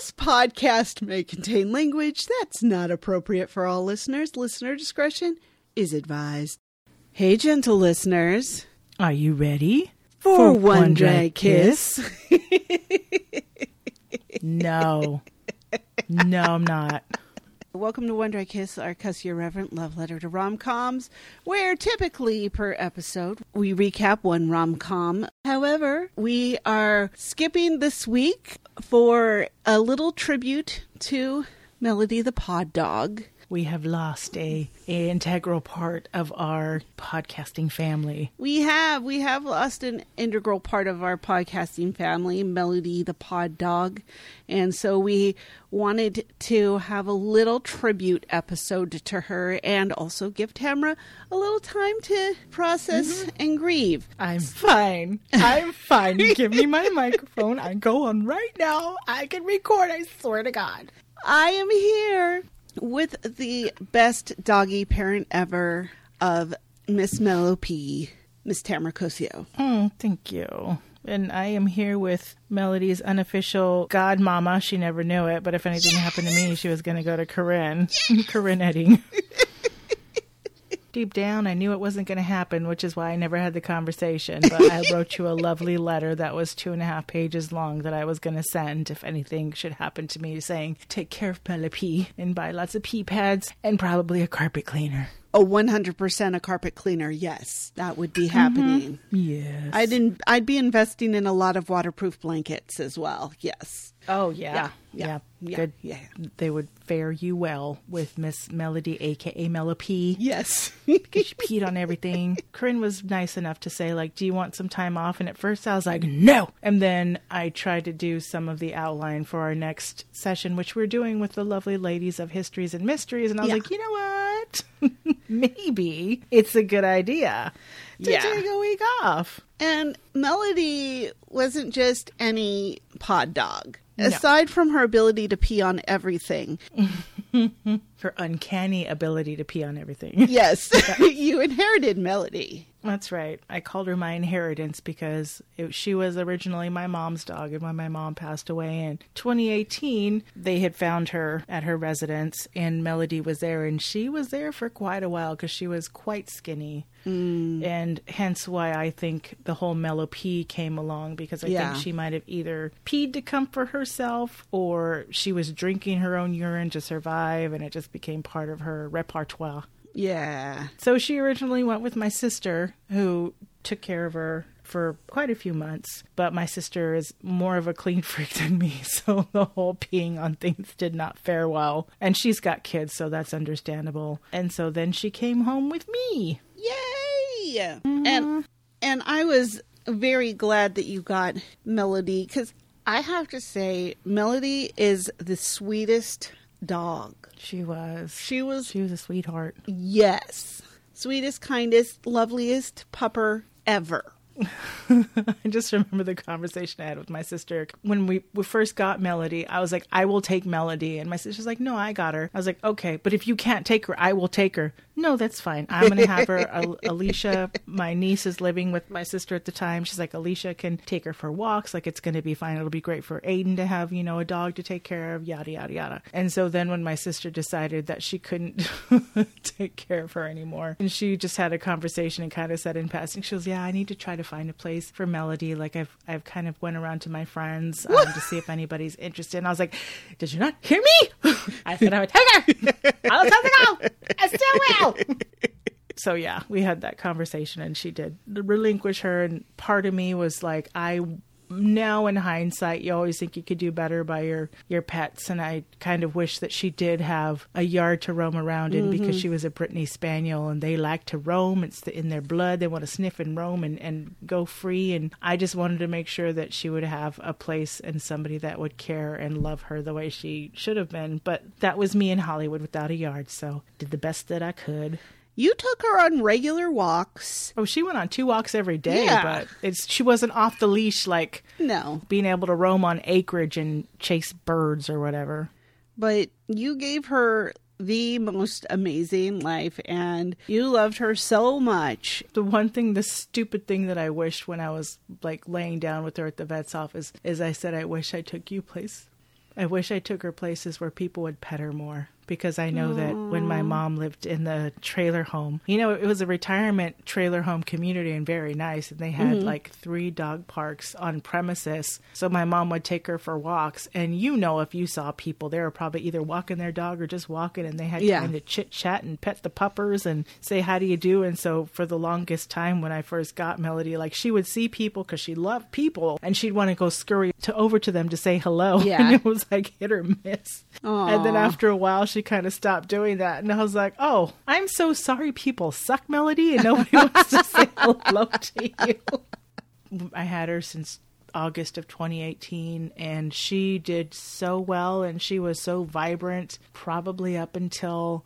This podcast may contain language that's not appropriate for all listeners. Listener discretion is advised. Hey, gentle listeners. Are you ready For one dry kiss? No. No, I'm not. Welcome to One Dry Kiss, our cussy irreverent love letter to rom-coms, where typically per episode we recap one rom-com. However, we are skipping this week for a little tribute to Melody the Pod Dog. We have lost a integral part of our podcasting family. We have lost an integral part of our podcasting family, Melody the Pod Dog. And so we wanted to have a little tribute episode to her and also give Tamara a little time to process and grieve. I'm fine. I'm fine. Give me my microphone. I go on right now. I can record, I swear to God. I am here with the best doggy parent ever of Miss Mellow P, Miss Tamara Cosio. Thank you. And I am here with Melody's unofficial godmama. She never knew it, but if anything happened to me, she was going to go to Corinne. Corinne Edding. Deep down, I knew it wasn't going to happen, which is why I never had the conversation. But I wrote you a lovely letter that was 2.5 pages long that I was going to send if anything should happen to me, saying, take care of Bella P and buy lots of pee pads and probably a carpet cleaner. Oh, 100% a carpet cleaner. Yes, that would be happening. Yes. I'd be investing in a lot of waterproof blankets as well. Yes. Oh, yeah. Yeah. Good. Yeah. They would fare you well with Miss Melody, a.k.a. Melo P. Yes. Because she peed on everything. Corinne was nice enough to say, like, do you want some time off? And at first I was like, no. And then I tried to do some of the outline for our next session, which we're doing with the lovely ladies of Histories and Mysteries. And I was like, you know what? Maybe it's a good idea to take a week off. And Melody wasn't just any pod dog. No. Aside from her ability to pee on everything. Her uncanny ability to pee on everything. Yes. You inherited Melody. That's right. I called her my inheritance because she was originally my mom's dog. And when my mom passed away in 2018, they had found her at her residence and Melody was there. And she was there for quite a while because she was quite skinny. And hence why I think the whole Mellow Pee came along, because I think she might have either peed to comfort herself or she was drinking her own urine to survive, and it just became part of her repertoire. Yeah. So she originally went with my sister, who took care of her for quite a few months, but my sister is more of a clean freak than me, so the whole peeing on things did not fare well. And she's got kids, so that's understandable. And so then she came home with me. Yay! And I was very glad that you got Melody, because I have to say, Melody is the sweetest dog. She was a sweetheart. Yes. Sweetest, kindest, loveliest pupper ever. I just remember the conversation I had with my sister. When we first got Melody, I was like, I will take Melody. And my sister's like, no, I got her. I was like, okay, but if you can't take her, I will take her. No, that's fine. I'm going to have her. Alicia, my niece, is living with my sister at the time. She's like, Alicia can take her for walks. Like, it's going to be fine. It'll be great for Aiden to have, a dog to take care of, yada, yada, yada. And so then when my sister decided that she couldn't take care of her anymore, and she just had a conversation and kind of said in passing, she goes, yeah, I need to try to find a place for Melody. Like, I've kind of went around to my friends to see if anybody's interested. And I was like, did you not hear me? I said I would take her. I was to go. I still will. So yeah, we had that conversation and she did relinquish her. And part of me was like, now in hindsight, you always think you could do better by your pets. And I kind of wish that she did have a yard to roam around in, because she was a Brittany Spaniel and they like to roam. It's in their blood. They want to sniff and roam and go free. And I just wanted to make sure that she would have a place and somebody that would care and love her the way she should have been. But that was me in Hollywood without a yard. So did the best that I could. You took her on regular walks. Oh, she went on 2 walks every day, but she wasn't off the leash like being able to roam on acreage and chase birds or whatever. But you gave her the most amazing life and you loved her so much. The stupid thing that I wished when I was like laying down with her at the vet's office is I said, I wish I took you place I wish I took her places where people would pet her more. Because I know that when my mom lived in the trailer home, you know, it was a retirement trailer home community and very nice. And they had like 3 dog parks on premises. So my mom would take her for walks. And you know, if you saw people, they were probably either walking their dog or just walking. And they had time to chit chat and pet the puppers and say, how do you do? And so for the longest time when I first got Melody, like she would see people because she loved people and she'd want to go scurry over to them to say hello. Yeah. And it was like hit or miss. Aww. And then after a while, she kind of stopped doing that. And I was like, oh, I'm so sorry people suck, Melody, and nobody wants to say hello to you. I had her since August of 2018, and she did so well, and she was so vibrant, probably up until,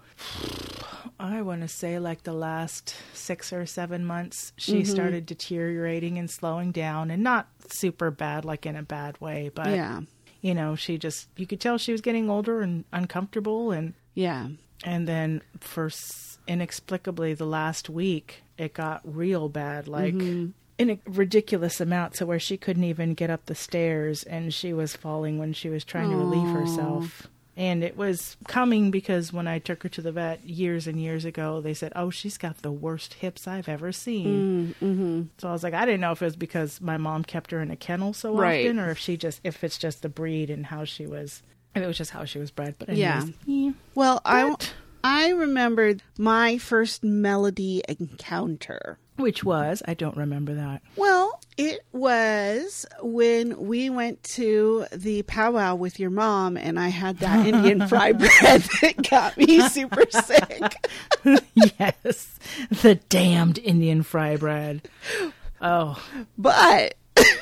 I want to say like the last 6 or 7 months, she started deteriorating and slowing down, and not super bad, like in a bad way, but you know, she just, you could tell she was getting older and uncomfortable. And and then inexplicably the last week, it got real bad, like in a ridiculous amount, so where she couldn't even get up the stairs and she was falling when she was trying to relieve herself. And it was coming because when I took her to the vet years and years ago, they said, oh, she's got the worst hips I've ever seen. So I was like, I didn't know if it was because my mom kept her in a kennel so often, or if it's just the breed and how she was, if it was just how she was bred. But anyways, Well, I remembered my first Melody encounter. Which was, I don't remember that. Well, it was when we went to the powwow with your mom and I had that Indian fry bread that got me super sick. Yes, the damned Indian fry bread. Oh. But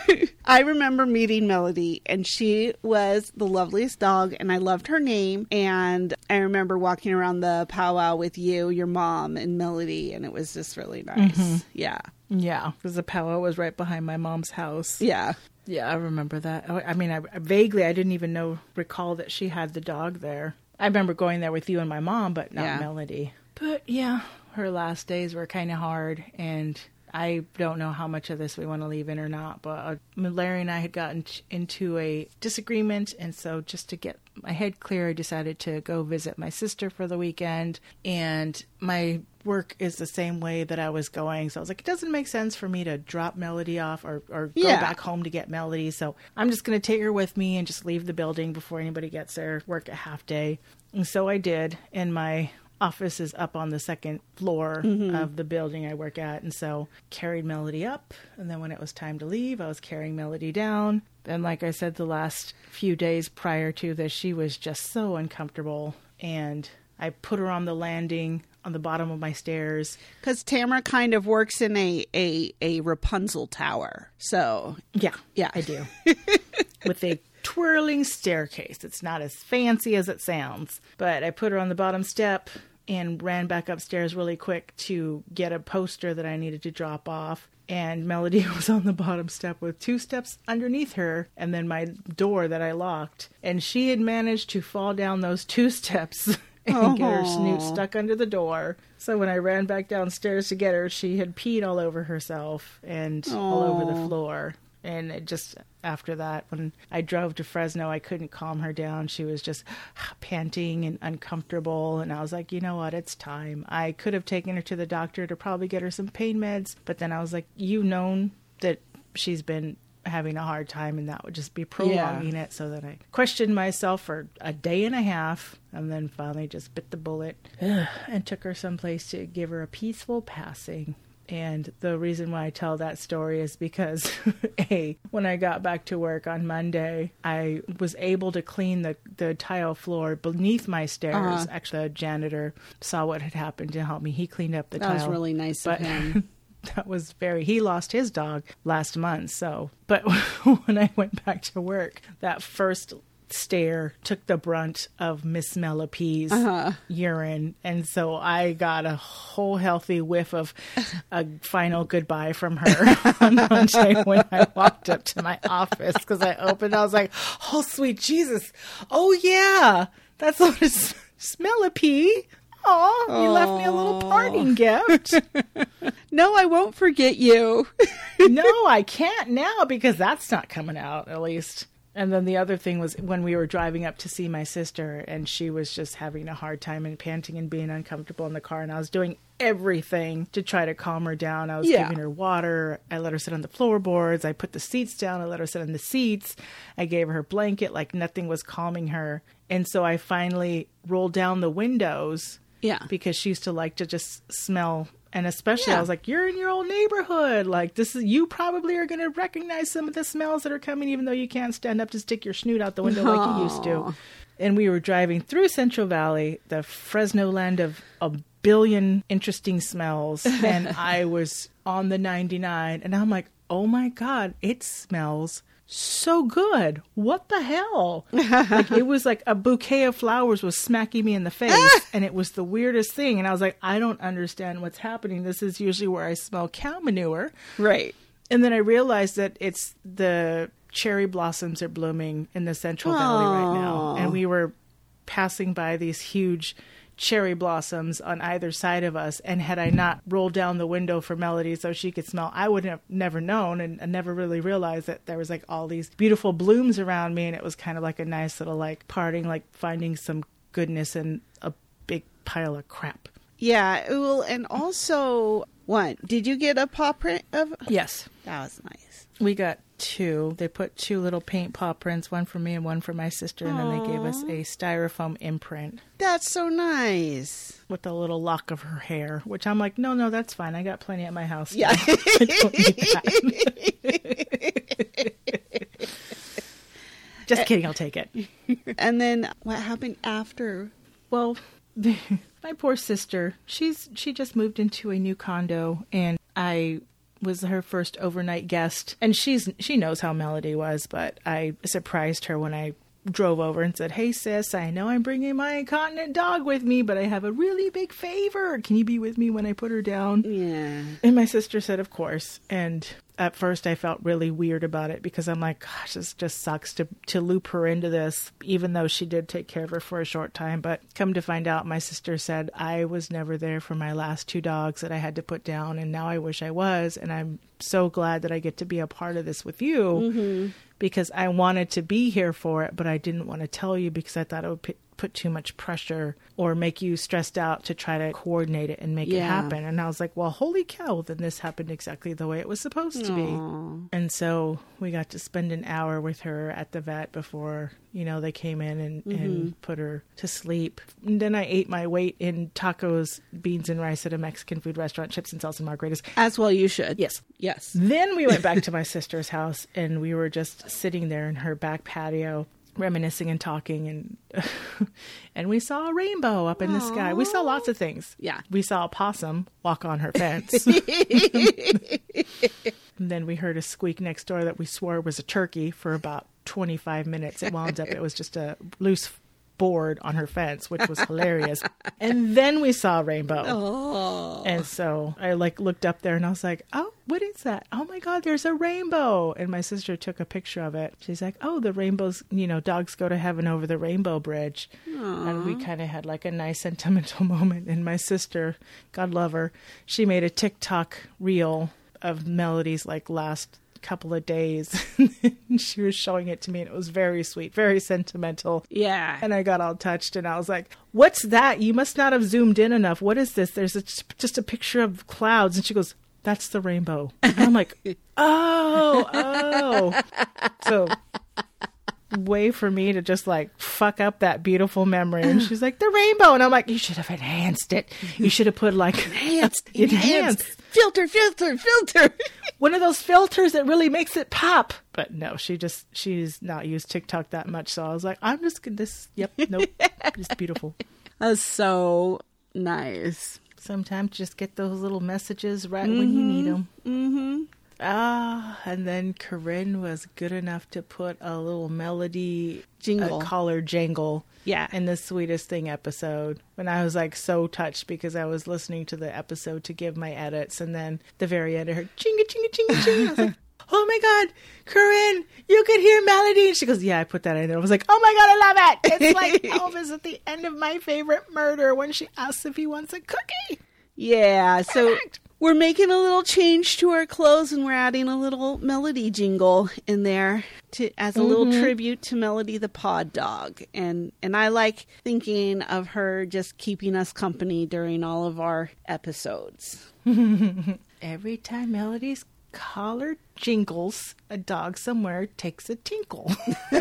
I remember meeting Melody, and she was the loveliest dog, and I loved her name. And I remember walking around the powwow with you, your mom, and Melody, and it was just really nice. Yeah, because the powwow was right behind my mom's house. Yeah, I remember that. I mean, I didn't even recall that she had the dog there. I remember going there with you and my mom, but not Melody. But yeah, her last days were kind of hard, and I don't know how much of this we want to leave in or not, but Larry and I had gotten into a disagreement, and so just to get my head clear, I decided to go visit my sister for the weekend, and my work is the same way that I was going, so I was like, it doesn't make sense for me to drop Melody off or go back home to get Melody, so I'm just going to take her with me and just leave the building before anybody gets there, work a half day. And so I did, and my office is up on the second floor of the building I work at, and so carried Melody up, and then when it was time to leave, I was carrying Melody down. And like I said, the last few days prior to this, she was just so uncomfortable, and I put her on the landing on the bottom of my stairs. Because Tamara kind of works in a Rapunzel tower, so yeah, I do. With a twirling staircase. It's not as fancy as it sounds, but I put her on the bottom step and ran back upstairs really quick to get a poster that I needed to drop off. And Melody was on the bottom step with 2 steps underneath her and then my door that I locked. And she had managed to fall down those 2 steps and get her snoot stuck under the door. So when I ran back downstairs to get her, she had peed all over herself and all over the floor. And it just, after that, when I drove to Fresno, I couldn't calm her down. She was just panting and uncomfortable. And I was like, you know what? It's time. I could have taken her to the doctor to probably get her some pain meds. But then I was like, you've known that she's been having a hard time and that would just be prolonging it. So then I questioned myself for a day and a half and then finally just bit the bullet and took her someplace to give her a peaceful passing. And the reason why I tell that story is because, when I got back to work on Monday, I was able to clean the tile floor beneath my stairs. Actually, the janitor saw what had happened to help me. He cleaned up the tile. That was really nice of him. That was he lost his dog last month. But when I went back to work, that first stair took the brunt of Miss Melope's urine, and so I got a whole healthy whiff of a final goodbye from her on Monday when I walked up to my office, because I was like, oh sweet Jesus, oh yeah, that's what it's Melope. Oh, you left me a little parting gift. No, I won't forget you. No, I can't now because that's not coming out, at least. And then the other thing was when we were driving up to see my sister, and she was just having a hard time and panting and being uncomfortable in the car, and I was doing everything to try to calm her down. I was giving her water. I let her sit on the floorboards. I put the seats down. I let her sit on the seats. I gave her her blanket. Like nothing was calming her. And so I finally rolled down the windows. Yeah. Because she used to like to just smell. And especially I was like, you're in your old neighborhood. Like this is, you probably are going to recognize some of the smells that are coming, even though you can't stand up to stick your snoot out the window like you used to. And we were driving through Central Valley, the Fresno land of a billion interesting smells. And I was on the 99 and I'm like, oh my God, it smells so good. What the hell? Like it was like a bouquet of flowers was smacking me in the face and it was the weirdest thing. And I was like, I don't understand what's happening. This is usually where I smell cow manure. Right. And then I realized that it's the cherry blossoms are blooming in the Central Valley right now. And we were passing by these huge cherry blossoms on either side of us. And had I not rolled down the window for Melody so she could smell, I would have never known and never really realized that there was like all these beautiful blooms around me. And it was kind of like a nice little like parting, like finding some goodness in a big pile of crap. Yeah. Well, and also, did you get a paw print of? Yes. That was nice. We got 2. They put 2 little paint paw prints, one for me and one for my sister. And then they gave us a styrofoam imprint. That's so nice. With a little lock of her hair, which I'm like, no, that's fine. I got plenty at my house. Yeah. I don't need that. Just kidding. I'll take it. And then what happened after? Well, my poor sister, she just moved into a new condo and I was her first overnight guest. And she knows how Melody was, but I surprised her when I drove over and said, hey sis, I know I'm bringing my incontinent dog with me, but I have a really big favor. Can you be with me when I put her down? Yeah. And my sister said, of course. And at first I felt really weird about it because I'm like, gosh, this just sucks to loop her into this, even though she did take care of her for a short time. But come to find out, my sister said, I was never there for my last 2 dogs that I had to put down. And now I wish I was. And I'm so glad that I get to be a part of this with you because I wanted to be here for it, but I didn't want to tell you because I thought it would put too much pressure or make you stressed out to try to coordinate it and make it happen. And I was like, well, holy cow, then this happened exactly the way it was supposed to be. And so we got to spend an hour with her at the vet before, they came in and put her to sleep. And then I ate my weight in tacos, beans and rice at a Mexican food restaurant, chips and salsa margaritas. As well you should. Yes. Yes. Then we went back to my sister's house and we were just sitting there in her back patio reminiscing and talking and we saw a rainbow up in the sky. We saw lots of things. Yeah. We saw a possum walk on her fence. And then we heard a squeak next door that we swore was a turkey for about 25 minutes. It wound up, it was just a loose board on her fence, which was hilarious. And then we saw a rainbow. Oh. And so I looked up there and I was like, oh, what is that? Oh my God, there's a rainbow. And my sister took a picture of it. She's like, oh, the rainbows, dogs go to heaven over the rainbow bridge. Aww. And we kind of had like a nice sentimental moment. And my sister, God love her, she made a TikTok reel of Melody's last couple of days. She was showing it to me and it was very sweet, very sentimental. Yeah. And I got all touched and I was like, what's that? You must not have zoomed in enough. What is this? There's just a picture of clouds. And she goes, that's the rainbow. And I'm like, oh. So way for me to just fuck up that beautiful memory. And she's like, the rainbow. And I'm like, you should have enhanced it. You should have put enhanced. Filter. One of those filters that really makes it pop. But no, she's not used TikTok that much. So I was like, I'm just nope. It's beautiful. That's so nice. Sometimes just get those little messages right when you need them. Mm-hmm. And then Corinne was good enough to put a little Melody jingle, collar jingle. Yeah. In the Sweetest Thing episode. And I was so touched because I was listening to the episode to give my edits. And then the very end I heard chinga, chinga, chinga, chinga. I was like, oh my God, Corinne, you could hear Melody. And she goes, yeah, I put that in there. I was like, oh my God, I love it. It's like Elvis at the end of My Favorite Murder when she asks if he wants a cookie. Yeah. So we're making a little change to our clothes, and we're adding a little Melody jingle in there as a little tribute to Melody the pod dog. And I like thinking of her just keeping us company during all of our episodes. Every time Melody's collar jingles, a dog somewhere takes a tinkle.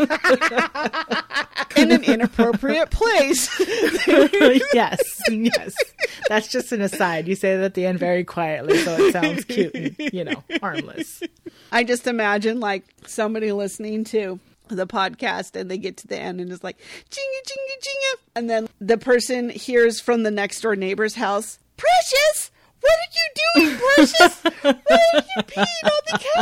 In an inappropriate place. Yes. That's just an aside. You say that at the end very quietly, so it sounds cute and, harmless. I just imagine like somebody listening to the podcast and they get to the end and it's like, jinga, jinga, jinga. And then the person hears from the next door neighbor's house, Precious! What are you doing, Precious? Why are you peeing on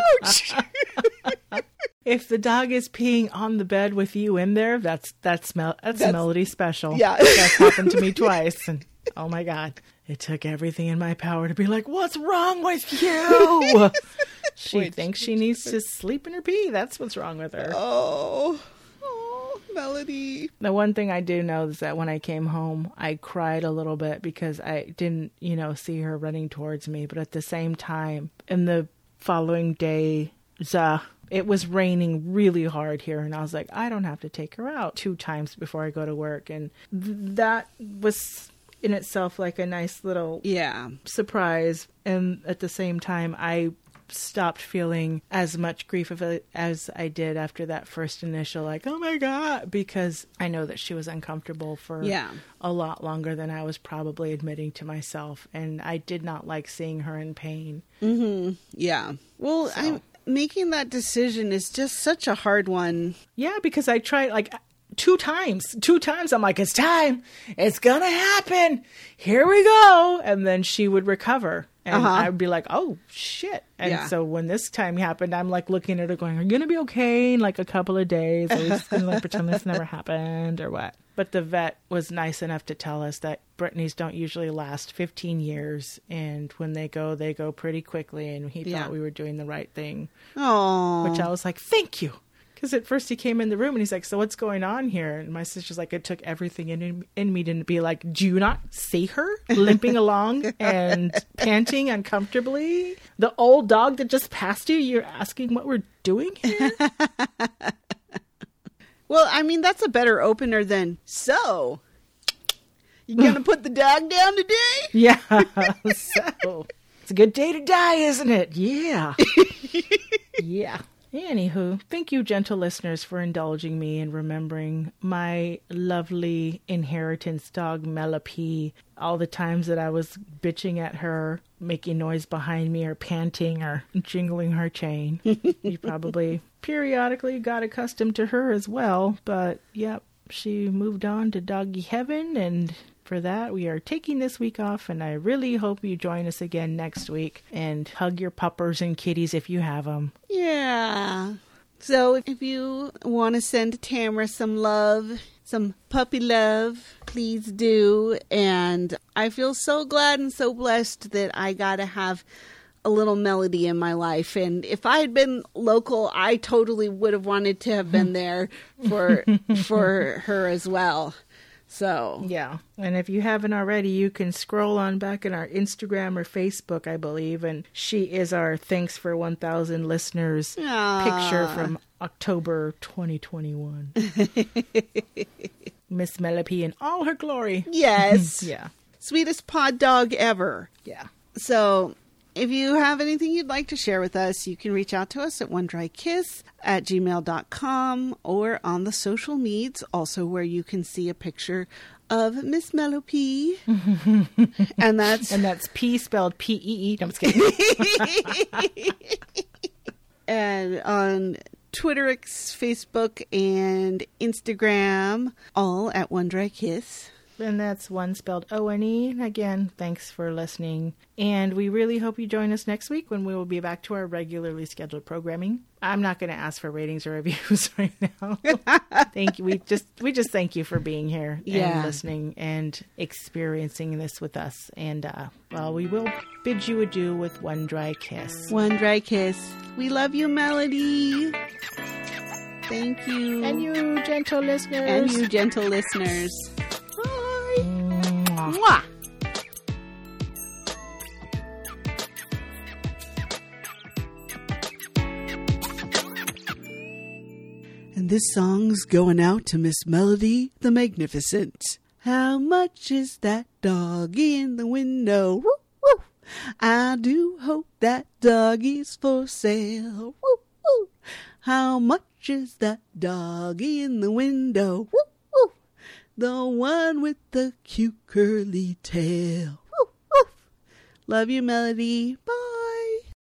the couch? If the dog is peeing on the bed with you in there, that's Melody special. Yeah. That's happened to me twice. And oh my God, it took everything in my power to be like, what's wrong with you? She thinks she needs to sleep in her pee. That's what's wrong with her. Oh, Melody. The one thing I do know is that when I came home, I cried a little bit because I didn't, see her running towards me. But at the same time, in the following day, it was raining really hard here. And I was like, I don't have to take her out 2 times before I go to work. And that was in itself like a nice little surprise. And at the same time, I stopped feeling as much grief of it as I did after that first initial like, oh my God, because I know that she was uncomfortable for a lot longer than I was probably admitting to myself, and I did not like seeing her in pain. Yeah. Well, making that decision is just such a hard one. Yeah, because I tried like 2 times. 2 times I'm like, it's time. It's gonna happen. Here we go. And then she would recover. And I would be like, oh, shit. And so when this time happened, I'm like looking at her going, are you going to be okay in like a couple of days? Are we just going to like pretend this never happened or what? But the vet was nice enough to tell us that Brittany's don't usually last 15 years. And when they go pretty quickly. And he thought we were doing the right thing. Oh, which I was like, thank you. Because at first he came in the room and he's like, so what's going on here? And my sister's like, it took everything in me to be like, do you not see her limping along and panting uncomfortably? The old dog that just passed you, you're asking what we're doing here? Well, I mean, that's a better opener than, so, you gonna put the dog down today? Yeah. So, it's a good day to die, isn't it? Yeah. Yeah. Anywho, thank you, gentle listeners, for indulging me in remembering my lovely inheritance dog, Melody. All the times that I was bitching at her, making noise behind me, or panting, or jingling her chain. You probably periodically got accustomed to her as well. But, yep, she moved on to doggy heaven, and for that, we are taking this week off, and I really hope you join us again next week and hug your puppers and kitties if you have them. Yeah. So if you want to send Tamara some love, some puppy love, please do. And I feel so glad and so blessed that I got to have a little Melody in my life. And if I had been local, I totally would have wanted to have been there for her as well. So yeah, and if you haven't already, you can scroll on back in our Instagram or Facebook, I believe, and she is our Thanks for 1,000 Listeners picture from October 2021. Miss Melody in all her glory. Yes. Yeah. Sweetest pod dog ever. Yeah. So if you have anything you'd like to share with us, you can reach out to us at onedrykiss@gmail.com or on the social medias, also where you can see a picture of Miss Melody. and that's P spelled P-E-E. No, I'm just kidding. And on Twitter, Facebook, and Instagram, all at One Dry Kiss. And that's one spelled O-N-E. Again, thanks for listening. And we really hope you join us next week when we will be back to our regularly scheduled programming. I'm not going to ask for ratings or reviews right now. Thank you. We just thank you for being here and listening and experiencing this with us. And, we will bid you adieu with One Dry Kiss. One Dry Kiss. We love you, Melody. Thank you. And you, gentle listeners. And you, gentle listeners. Mwah. This song's going out to Miss Melody the Magnificent. How much is that doggy in the window? Woo, woo. I do hope that doggy's for sale. Woo, woo. How much is that doggy in the window? Woo, woo. The one with the cute curly tail. Woo, woo. Love you, Melody. Bye.